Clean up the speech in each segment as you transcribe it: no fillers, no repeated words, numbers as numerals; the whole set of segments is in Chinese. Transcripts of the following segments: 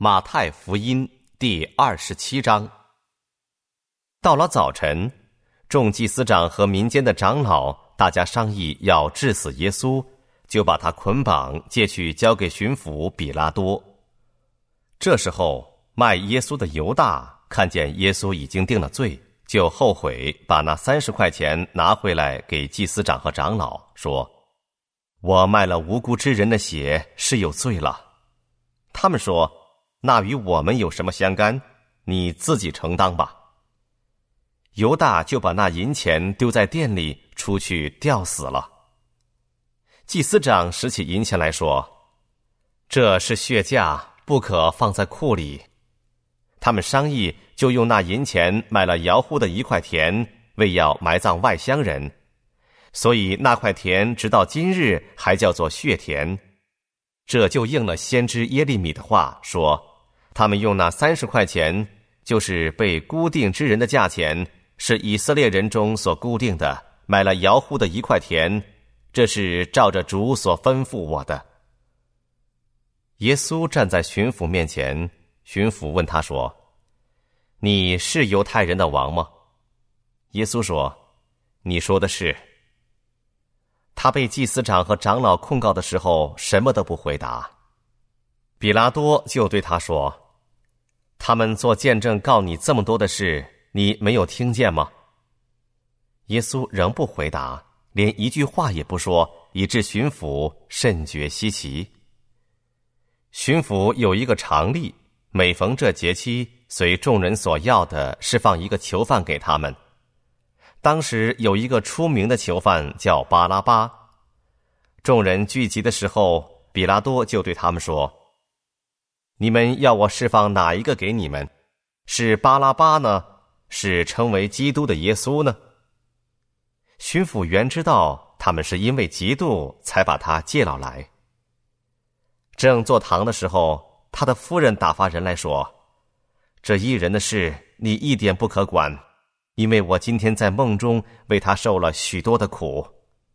马太福音第27章。到了早晨，众祭司长和民间的长老大家商议要治死耶稣，就把他捆绑借去交给巡抚比拉多。这时候卖耶稣的犹大看见耶稣已经定了罪，就后悔，把那30块钱拿回来给祭司长和长老，说：我卖了无辜之人的血，是有罪了。他们说：那与我们有什么相干？你自己承担吧。犹大就把那银钱丢在店里，出去吊死了。祭司长拾起银钱来说：这是血价，不可放在库里。他们商议，就用那银钱买了窑户的1块田，为要埋葬外乡人，所以那块田直到今日还叫做血田。这就应了先知耶利米的话，说他们用那30块钱，就是被固定之人的价钱，是以色列人中所固定的，买了窑户的1块田，这是照着主所吩咐我的。耶稣站在巡抚面前，巡抚问他说：你是犹太人的王吗？耶稣说：你说的是。他被祭司长和长老控告的时候，什么都不回答。比拉多就对他说：他们做见证告你这么多的事，你没有听见吗？耶稣仍不回答，连一句话也不说，以致巡抚甚觉稀奇。巡抚有一个常例，每逢这节期，随众人所要的，释放一个囚犯给他们。当时有一个出名的囚犯叫巴拉巴。众人聚集的时候，比拉多就对他们说：你们要我释放哪一个给你们？是巴拉巴呢，是称为基督的耶稣呢？巡抚原知道他们是因为嫉妒才把他借了来。正坐堂的时候，他的夫人打发人来说：这一人的事你一点不可管，因为我今天在梦中为他受了许多的苦。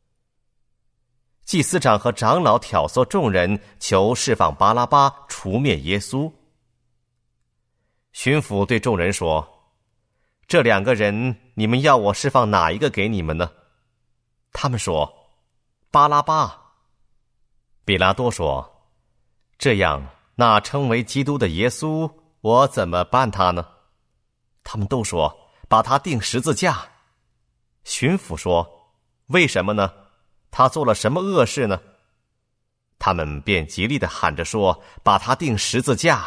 祭司长和长老挑唆众人，求释放巴拉巴，除灭耶稣。巡抚对众人说：这2个人，你们要我释放哪一个给你们呢？他们说：巴拉巴。比拉多说：这样，那称为基督的耶稣，我怎么办他呢？他们都说：把他钉十字架。巡抚说：为什么呢？他做了什么恶事呢？他们便极力地喊着说：把他钉十字架。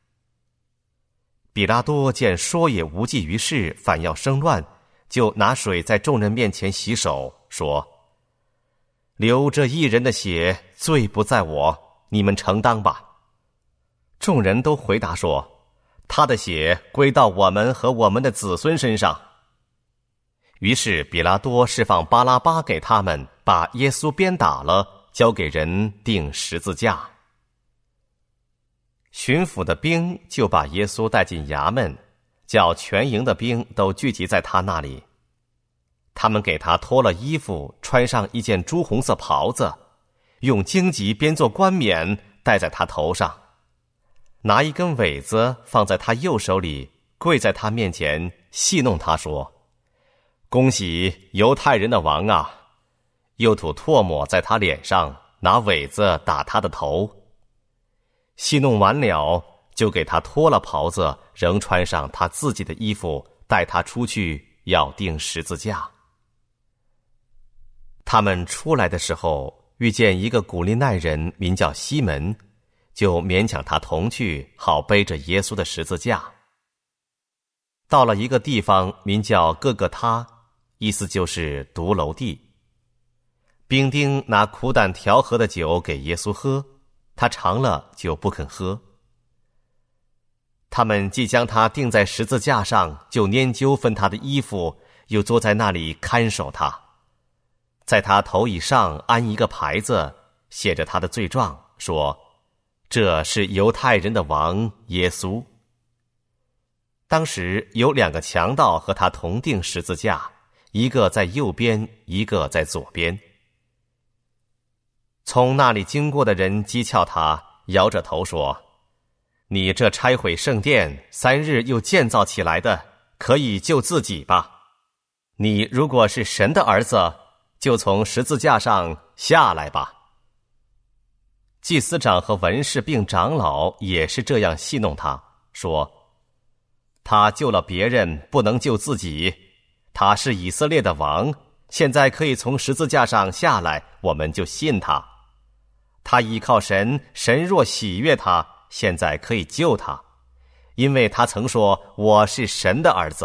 比拉多见说也无济于事，反要生乱，就拿水在众人面前洗手，说：流这一人的血，罪不在我，你们承担吧。众人都回答说：他的血归到我们和我们的子孙身上。于是比拉多释放巴拉巴给他们，把耶稣鞭打了，交给人钉十字架。巡抚的兵就把耶稣带进衙门，叫全营的兵都聚集在他那里。他们给他脱了衣服，穿上一件朱红色袍子，用荆棘编作冠冕戴在他头上，拿一根苇子放在他右手里，跪在他面前戏弄他说：恭喜犹太人的王啊！又吐唾沫在他脸上，拿苇子打他的头。戏弄完了，就给他脱了袍子，仍穿上他自己的衣服，带他出去要钉十字架。他们出来的时候，遇见一个古利奈人，名叫西门，就勉强他同去，好背着耶稣的十字架。到了一个地方，名叫各个他，意思就是独楼地。兵丁拿苦胆调和的酒给耶稣喝，他尝了就不肯喝。他们既将他钉在十字架上，就拈阄分他的衣服，又坐在那里看守他。在他头以上安一个牌子，写着他的罪状，说：这是犹太人的王耶稣。当时有2个强盗和他同钉十字架，一个在右边，一个在左边。从那里经过的人讥诮他，摇着头说： 你这拆毁圣殿，3日又建造起来的，可以救自己吧？你如果是神的儿子，就从十字架上下来吧。”祭司长和文士并长老也是这样戏弄他，说：“他救了别人，不能救自己。他是以色列的王，现在可以从十字架上下来，我们就信他。他依靠神，神若喜悦他，现在可以救他，因为他曾说我是神的儿子。”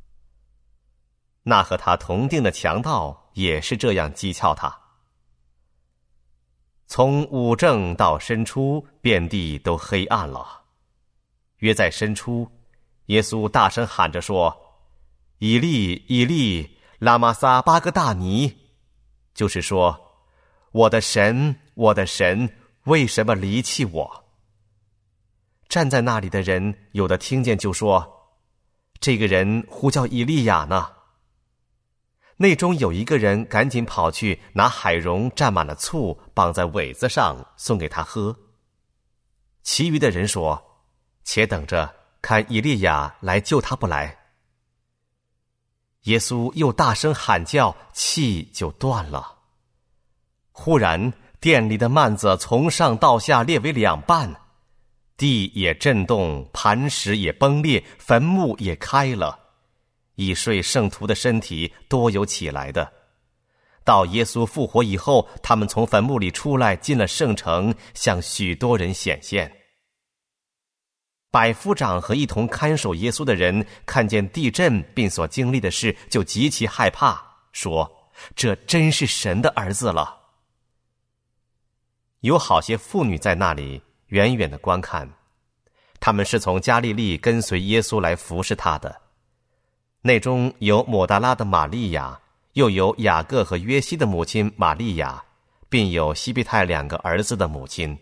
那和他同定的强盗也是这样讥诮他。从午正到申初，遍地都黑暗了。约在申初，耶稣大声喊着说：“以利，以利，拉玛撒巴各大尼。”就是说，我的神，我的神，为什么离弃我？站在那里的人有的听见就说：“这个人呼叫以利亚呢。”内中有一个人赶紧跑去拿海蓉蘸满了醋，绑在苇子上送给他喝。其余的人说：“且等着，看以利亚来救他不来。”耶稣又大声喊叫，气就断了。忽然殿里的幔子从上到下裂为2半，地也震动，磐石也崩裂，坟墓也开了。已睡圣徒的身体多有起来的。到耶稣复活以后，他们从坟墓里出来，进了圣城，向许多人显现。百夫长和一同看守耶稣的人看见地震并所经历的事，就极其害怕，说：“这真是神的儿子了。”有好些妇女在那里远远的观看，他们是从加利利跟随耶稣来服侍他的。内中有抹大拉的玛利亚，又有雅各和约西的母亲玛利亚，并有西庇太2个儿子的母亲。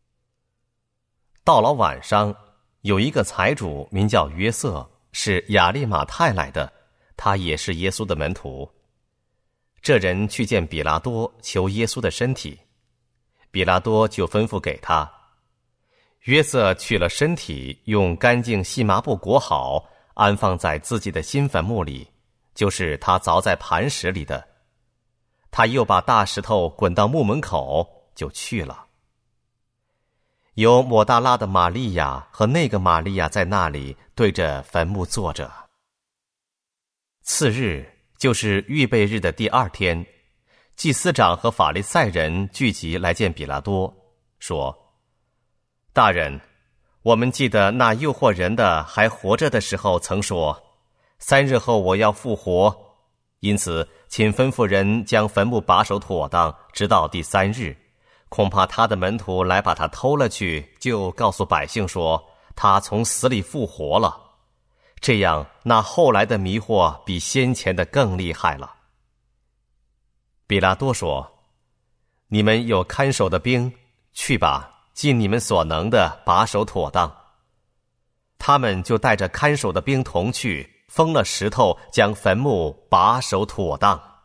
到了晚上，有一个财主名叫约瑟，是亚利马太来的，他也是耶稣的门徒。这人去见比拉多，求耶稣的身体，比拉多就吩咐给他。约瑟取了身体，用干净细麻布裹好，安放在自己的新坟墓里，就是他凿在磐石里的。他又把大石头滚到墓门口，就去了。有抹大拉的玛利亚和那个玛利亚在那里对着坟墓坐着。次日，就是预备日的第2天，祭司长和法利赛人聚集来见比拉多，说：“大人，我们记得那诱惑人的还活着的时候曾说，3日后我要复活，因此请吩咐人将坟墓把守妥当，直到第3日。恐怕他的门徒来把他偷了去，就告诉百姓说他从死里复活了。这样那后来的迷惑比先前的更厉害了。”比拉多说：“你们有看守的兵，去吧，尽你们所能的把守妥当。”他们就带着看守的兵同去，封了石头，将坟墓把守妥当。